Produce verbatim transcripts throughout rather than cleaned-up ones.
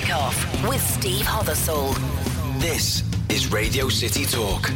Kickoff with Steve Hothersall. This is Radio City Talk.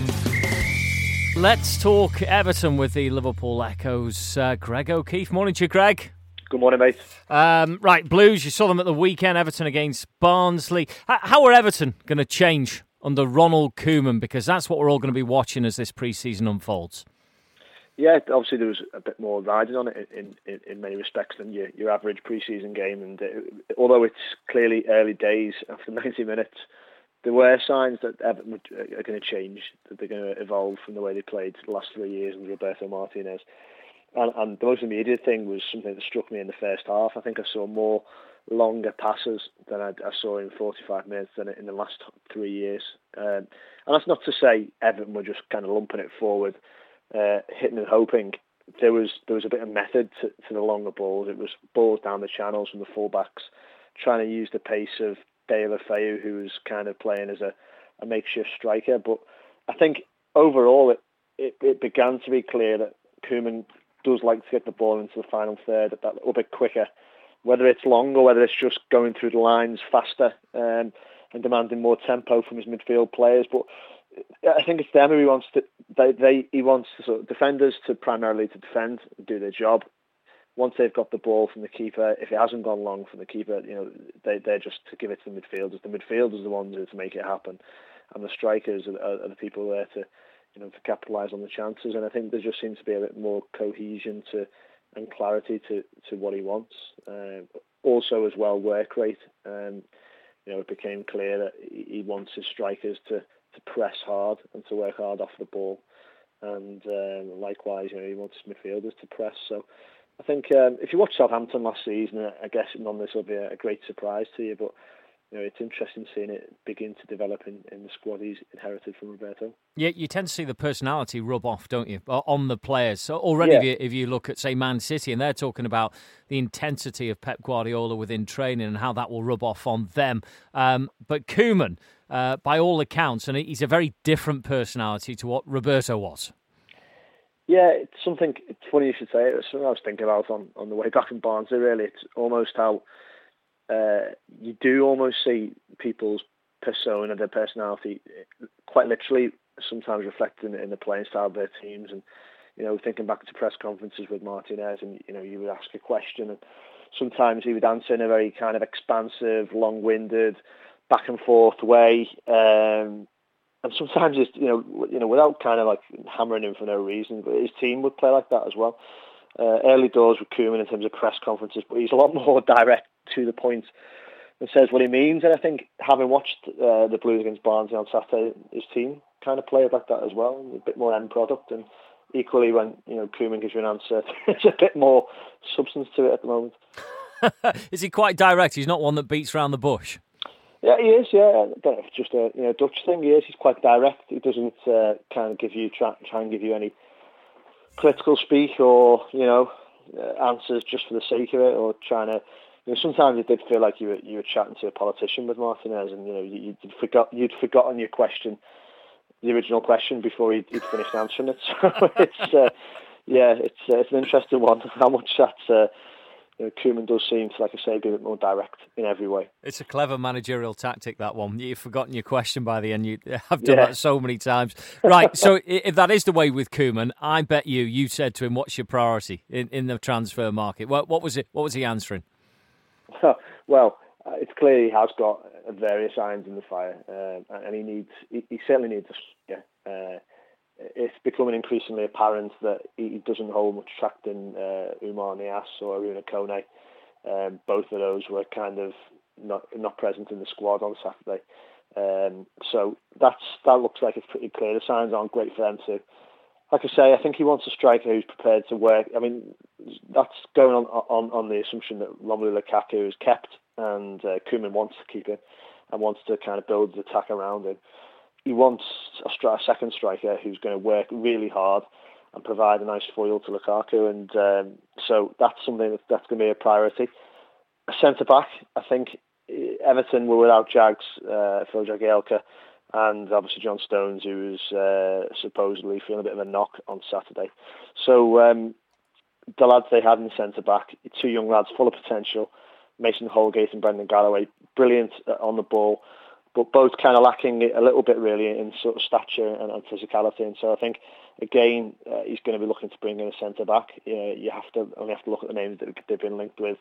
Let's talk Everton with the Liverpool Echoes. Uh, Greg O'Keefe. Morning to you, Greg. Good morning, mate. Um, right, Blues, you saw them at the weekend, Everton against Barnsley. H- how are Everton going to change under Ronald Koeman? Because that's what we're all going to be watching as this pre-season unfolds. Yeah, obviously there was a bit more riding on it in, in, in many respects than your, your average pre-season game. And uh, although it's clearly early days after ninety minutes, there were signs that Everton are going to change, that they're going to evolve from the way they played the last three years under Roberto Martinez. And, and the most immediate thing was something that struck me in the first half. I think I saw more longer passes than I, I saw in forty-five minutes than in the last three years. Um, and that's not to say Everton were just kind of lumping it forward, uh, hitting and hoping. There was there was a bit of method to, to the longer balls. It was balls down the channels from the fullbacks, trying to use the pace of Dale Feu, who was kind of playing as a, a makeshift striker. But I think overall it, it, it began to be clear that Koeman does like to get the ball into the final third that little bit quicker, whether it's long or whether it's just going through the lines faster um, and demanding more tempo from his midfield players. But I think it's them who he wants to. They, they he wants the sort of defenders to primarily to defend and do their job. Once they've got the ball from the keeper, if it hasn't gone long from the keeper, you know they they're just to give it to the midfielders. The midfielders are the ones who are to make it happen, and the strikers are, are, are the people there to you know to capitalise on the chances. And I think there just seems to be a bit more cohesion to and clarity to, to what he wants. Um, also, as well, work rate. Um, you know, it became clear that he wants his strikers to. to press hard and to work hard off the ball, and um, likewise, you know, he wants his midfielders to press. So, I think um, if you watch Southampton last season, I guess none of this will be a great surprise to you, but you know, it's interesting seeing it begin to develop in, in the squad he's inherited from Roberto. Yeah, you tend to see the personality rub off, don't you, on the players. So already, yeah. if, you, if you look at, say, Man City, and they're talking about the intensity of Pep Guardiola within training and how that will rub off on them. Um, but Koeman, uh, by all accounts, and he's a very different personality to what Roberto was. Yeah, it's something, it's funny you should say it. It's something I was thinking about on, on the way back in Barnsley, really. It's almost how uh, you do almost see people's persona, their personality, quite literally sometimes reflected in, in the playing style of their teams. And, you know, thinking back to press conferences with Martinez, and, you know, you would ask a question, and sometimes he would answer in a very kind of expansive, long-winded, back and forth way. Um, and sometimes, it's, you know, you know, without kind of like hammering him for no reason, but his team would play like that as well. Uh, early doors with Koeman in terms of press conferences, but he's a lot more direct to the point and says what he means. And I think having watched uh, the Blues against Barnsley on Saturday, his team kind of played like that as well, a bit more end product. And equally, when you know Koeman gives you an answer, there's a bit more substance to it at the moment. Is he quite direct? He's not one that beats around the bush. Yeah, he is. Yeah, I don't know if it's just a you know Dutch thing. He is. He's quite direct. He doesn't uh, kind of give you try, try and give you any political speak or you know uh, answers just for the sake of it, or trying to. You know, sometimes it did feel like you were you were chatting to a politician with Martinez, and you know you, you'd forgot you'd forgotten your question, the original question, before he'd, he'd finished answering it. So it's uh, yeah, it's uh, it's an interesting one. How much that uh, you know, Koeman does seem to, like I say, be a bit more direct in every way. It's a clever managerial tactic, that one. You've forgotten your question by the end. You have done yeah. that so many times. Right, so if that is the way with Koeman, I bet you you said to him, "What's your priority in, in the transfer market?" What, what was it? What was he answering? Well, uh, it's clear he has got various irons in the fire, uh, and he needs. He, he certainly needs a striker. Uh, it's becoming increasingly apparent that he doesn't hold much tract in uh, Oumar Niasse or Aruna Kone. Um, both of those were kind of not not present in the squad on Saturday. Um, so that's that looks like it's pretty clear. The signs aren't great for them too. Like I say, I think he wants a striker who's prepared to work. I mean, that's going on on, on the assumption that Romelu Lukaku is kept, and uh, Koeman wants to keep him and wants to kind of build the attack around him. He wants a, stri- a second striker who's going to work really hard and provide a nice foil to Lukaku, and um, so that's something that, that's going to be a priority. A centre back, I think Everton were without Jags, uh, Phil Jagielka, and obviously John Stones, who was uh, supposedly feeling a bit of a knock on Saturday. So um, the lads they had in the centre back, two young lads full of potential, Mason Holgate and Brendan Galloway, brilliant on the ball, but both kind of lacking a little bit really in sort of stature and, and physicality. And so I think again uh, he's going to be looking to bring in a centre back. You know, you have to only have to look at the names that they've been linked with.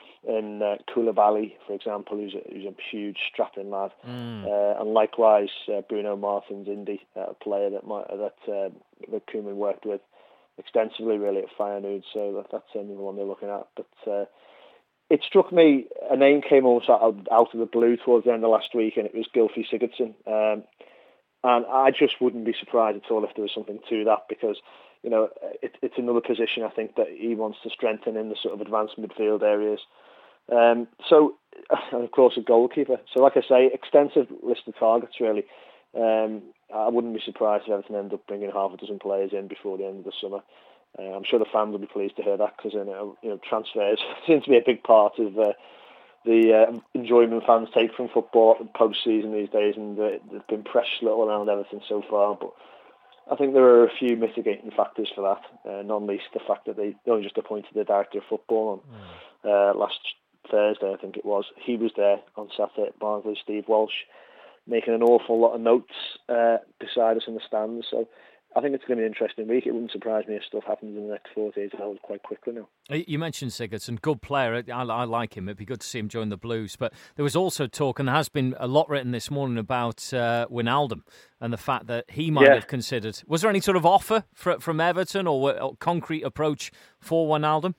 In uh, Koulibaly, for example, who's a, who's a huge strapping lad, mm. uh, and likewise uh, Bruno Martins Indy, uh, a player that might, that uh, that Koeman worked with extensively really at Feyenoord. So that, that's another one they're looking at. But uh, it struck me, a name came almost out, out of the blue towards the end of last week, and it was Gylfi Sigurdsson. Um, and I just wouldn't be surprised at all if there was something to that, because you know it, it's another position I think that he wants to strengthen in the sort of advanced midfield areas. Um, so, and of course, a goalkeeper. So, like I say, extensive list of targets, really. Um, I wouldn't be surprised if Everton end up bringing half a dozen players in before the end of the summer. Uh, I'm sure the fans will be pleased to hear that, because you know, you know, transfers seem to be a big part of uh, the uh, enjoyment fans take from football post-season these days, and uh, there's been precious little around Everton so far. But I think there are a few mitigating factors for that, uh, not least the fact that they only just appointed the director of football on mm. uh, last Thursday, I think it was. He was there on Saturday at Barnsley, Steve Walsh, making an awful lot of notes uh, beside us in the stands. So I think it's going to be an interesting week. It wouldn't surprise me if stuff happens in the next forty-eight hours quite quickly now. You mentioned Sigurdsson, good player. I, I like him. It'd be good to see him join the Blues. But there was also talk, and there has been a lot written this morning about uh, Wijnaldum and the fact that he might yeah. have considered. Was there any sort of offer for, from Everton or a concrete approach for Wijnaldum?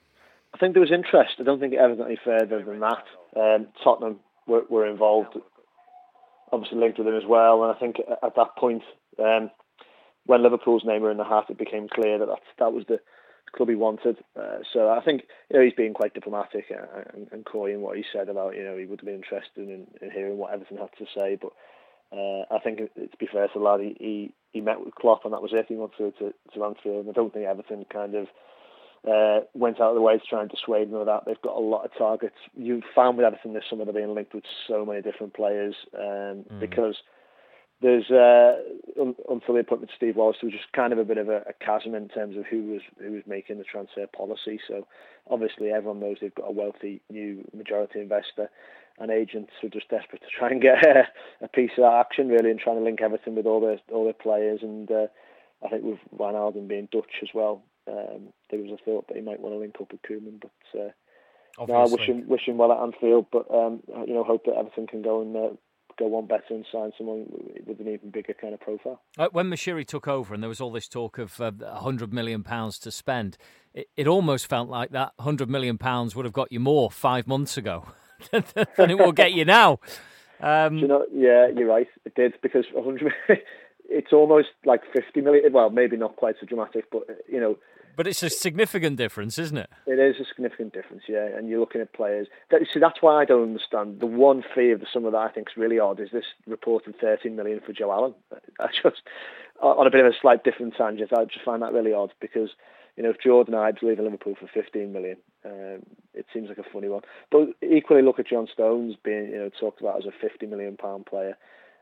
I think there was interest. I don't think it ever got any further than that. Um, Tottenham were, were involved, obviously linked with him as well. And I think at that point, um, when Liverpool's name were in the hat, it became clear that that, that was the club he wanted. Uh, so I think you know he's being quite diplomatic and, and, and coy in what he said about you know he would have been interested in, in hearing what Everton had to say. But uh, I think it, to be fair to the lad, he, he he met with Klopp and that was it. He wanted to to Anfield, and I don't think Everton kind of. Uh, went out of the way to try and dissuade them of that. They've got a lot of targets. You found with Everton this summer they're being linked with so many different players um, mm. because there's uh, un- until the appointment of Steve Walsh, there was just kind of a bit of a, a chasm in terms of who was who was making the transfer policy. So obviously everyone knows they've got a wealthy new majority investor, and agents were just desperate to try and get a, a piece of that action really, and trying to link Everton with all their all their players. And uh, I think with Wijnaldum being Dutch as well. Um, there was a thought that he might want to link up with Koeman, but uh, no, I wish him wish him well at Anfield. But um, you know, hope that Everton can go and uh, go one better and sign someone with an even bigger kind of profile. Uh, when Moshiri took over, and there was all this talk of uh, one hundred million pounds to spend, it, it almost felt like that one hundred million pounds would have got you more five months ago than it will get you now. Um, you know, yeah, you're right. It did, because one hundred million. It's almost like fifty million. Well, maybe not quite so dramatic, but you know. But it's a significant difference, isn't it? It is a significant difference, yeah. And you're looking at players. That, see, that's why I don't understand. The one fee of the summer that I think is really odd is this reported thirteen million for Joe Allen. I just, on a bit of a slight different tangent, I just find that really odd, because you know if Jordan Ives leaving Liverpool for fifteen million, um, it seems like a funny one. But equally, look at John Stones being you know talked about as a fifty million pound player.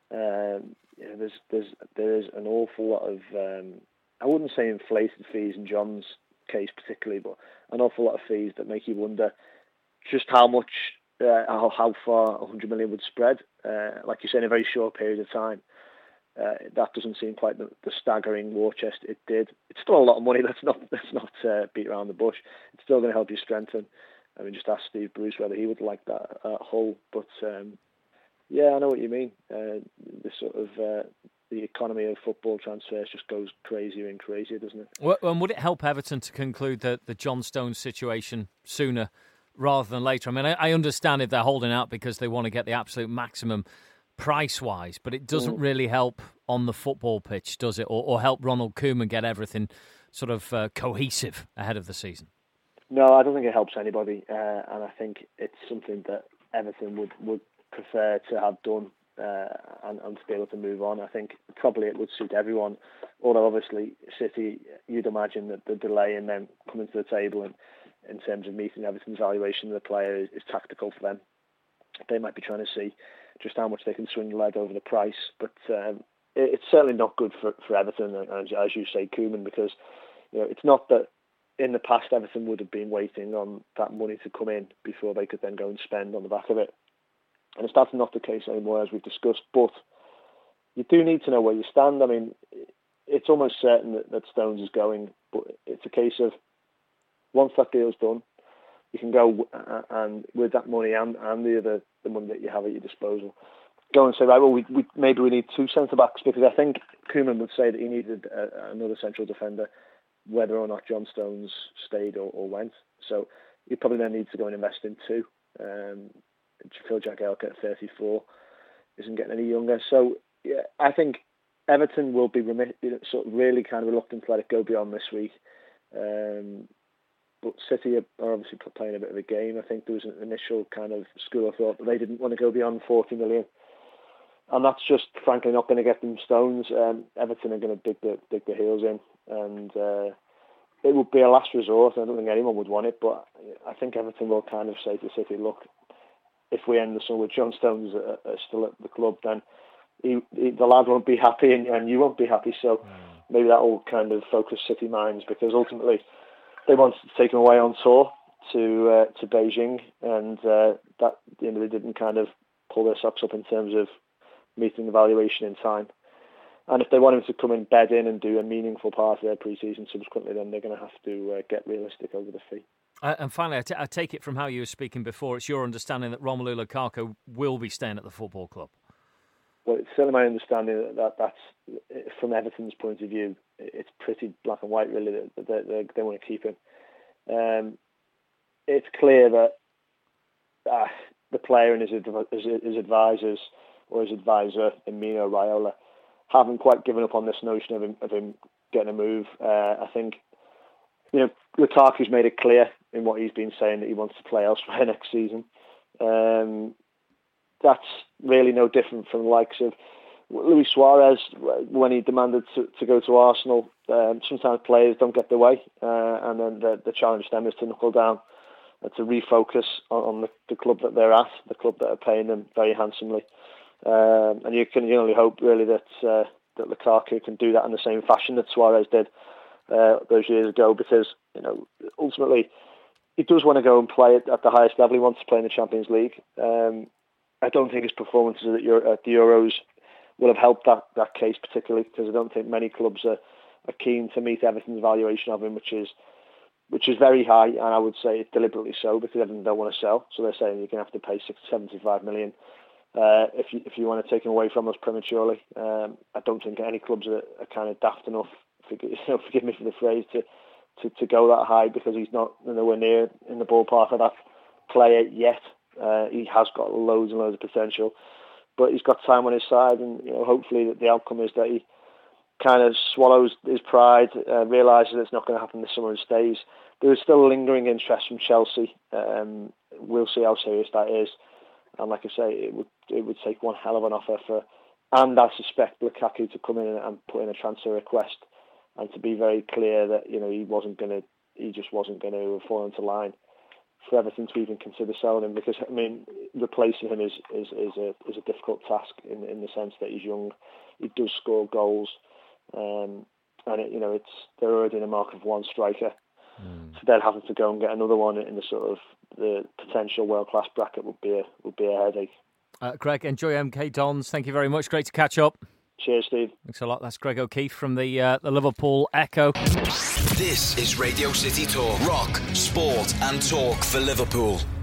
Um, you know, there's there's there is an awful lot of um, I wouldn't say inflated fees in John's case particularly, but an awful lot of fees that make you wonder just how much uh, how how far one hundred million would spread. Uh, like you say, in a very short period of time, uh, that doesn't seem quite the, the staggering war chest it did. It's still a lot of money. Let's not let's not uh, beat around the bush. It's still going to help you strengthen. I mean, just ask Steve Bruce whether he would like that uh, whole, but. Um, Yeah, I know what you mean. Uh, the sort of uh, the economy of football transfers just goes crazier and crazier, doesn't it? Well, and would it help Everton to conclude the, the John Stones situation sooner rather than later? I mean, I, I understand if they're holding out because they want to get the absolute maximum price-wise, but it doesn't mm. really help on the football pitch, does it? Or, or help Ronald Koeman get everything sort of uh, cohesive ahead of the season? No, I don't think it helps anybody, uh, and I think it's something that Everton would, would prefer to have done uh, and, and to be able to move on. I think probably it would suit everyone, although obviously City, you'd imagine that the delay in them coming to the table and in terms of meeting Everton's valuation of the player is, is tactical for them. They might be trying to see just how much they can swing the leg over the price, but um, it, it's certainly not good for, for Everton, and as you say, Koeman, because you know it's not that in the past Everton would have been waiting on that money to come in before they could then go and spend on the back of it. and it's that's not the case anymore, as we've discussed. But you do need to know where you stand. I mean, it's almost certain that, that Stones is going, but it's a case of once that deal's done, you can go and with that money and, and the other the money that you have at your disposal, go and say, right, well, we, we maybe we need two centre backs, because I think Koeman would say that he needed a, another central defender, whether or not John Stones stayed or, or went. So you probably then need to go and invest in two. Um, Phil Jagielka at thirty-four isn't getting any younger. So yeah, I think Everton will be remi- sort of really kind of reluctant to let it go beyond this week. Um, but City are obviously playing a bit of a game. I think there was an initial kind of school of thought that they didn't want to go beyond forty million. And that's just, frankly, not going to get them Stones. Um, Everton are going to dig the, dig their heels in. And uh, it would be a last resort. I don't think anyone would want it. But I think Everton will kind of say to City, look, if we end the summer with John Stones uh, uh, still at the club, then he, he, the lad won't be happy and, and you won't be happy. So mm. maybe that will kind of focus City minds, because ultimately they wanted to take him away on tour to uh, to Beijing, and uh, that you know, they didn't kind of pull their socks up in terms of meeting the valuation in time. And if they want him to come and bed in and do a meaningful part of their pre-season subsequently, then they're going to have to uh, get realistic over the fee. Uh, and finally, I, t- I take it from how you were speaking before, it's your understanding that Romelu Lukaku will be staying at the football club? Well, it's certainly my understanding that, that that's, from Everton's point of view, it's pretty black and white, really, that they, they, they want to keep him. Um, it's clear that uh, the player and his, his, his advisors, or his advisor, Mino Raiola, haven't quite given up on this notion of him, of him getting a move. Uh, I think, you know, Lukaku's made it clear in what he's been saying that he wants to play elsewhere next season. Um, that's really no different from the likes of Luis Suarez when he demanded to, to go to Arsenal. Um, sometimes players don't get their way, uh, and then the, the challenge to them is to knuckle down and to refocus on, on the, the club that they're at, the club that are paying them very handsomely. Um, and you can you only hope really that uh, that Lukaku can do that in the same fashion that Suarez did uh, those years ago, because you know ultimately he does want to go and play at, at the highest level. He wants to play in the Champions League. Um, I don't think his performances at, Euro, at the Euros will have helped that, that case particularly, because I don't think many clubs are, are keen to meet Everton's valuation of him, which is which is very high, and I would say it's deliberately so, because Everton don't want to sell. So they're saying you're going to have to pay six, seventy-five million uh, if you if you want to take him away from us prematurely. Um, I don't think any clubs are, are kind of daft enough, forgive, you know, forgive me for the phrase, to, to, to go that high, because he's not nowhere near in the ballpark of that player yet. Uh, he has got loads and loads of potential, but he's got time on his side, and you know, hopefully the outcome is that he kind of swallows his pride, uh, realises it's not going to happen this summer and stays. There is still lingering interest from Chelsea. Um, we'll see how serious that is, and like I say, it would it would take one hell of an offer for, and I suspect Lukaku to come in and put in a transfer request, and to be very clear that you know he wasn't going to, he just wasn't going to fall into line for Everton to even consider selling him, because I mean replacing him is is, is a is a difficult task in in the sense that he's young, he does score goals, um, and it, you know it's they're already in a mark of one striker, mm. so then having to go and get another one in the sort of the potential world class bracket would be a would be a headache. Uh, Greg, enjoy M K Dons. Thank you very much. Great to catch up. Cheers, Steve. Thanks a lot. That's Greg O'Keefe from the uh, the Liverpool Echo. This is Radio City Talk. Rock, sport and talk for Liverpool.